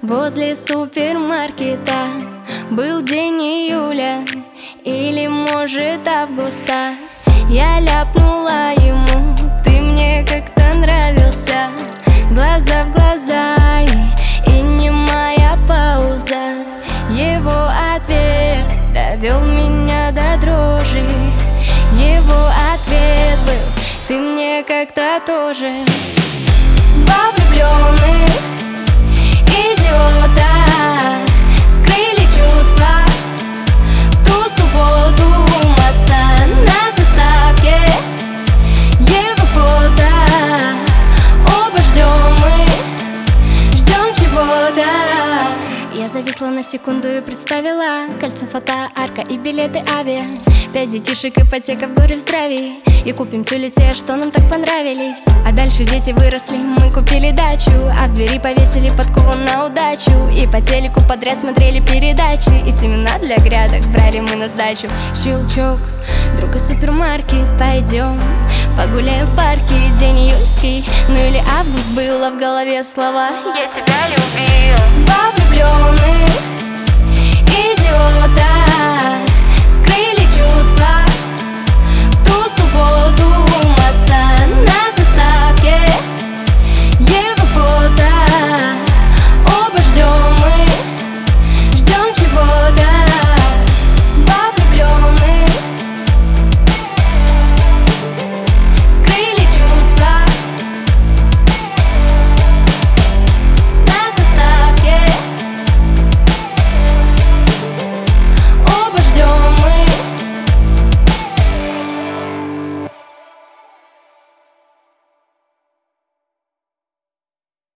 Возле супермаркета был день июля или, может, августа. Я ляпнула ему: ты мне как-то нравился. Глаза в глаза и немая пауза. Его ответ довел меня до дрожи. Его ответ был: ты мне как-то тоже. Два влюбленных идиота скрыли чувства в ту субботу у моста. На заставке его фото. Оба ждем чего-то. Я зависла на секунду и представила кольцо, фото, арка и билеты авиа. 5 детишек, ипотека в горе, в здравии. И купим тюли те, что нам так понравились. А дальше дети выросли, мы купили дачу. А в двери повесили подкову на удачу. И по телеку подряд смотрели передачи. И семена для грядок брали мы на сдачу. Щелчок, друг из супермаркет. Пойдем погуляем в парке. День июльский, ну или август. Было в голове слова: я тебя любил. Два влюбленных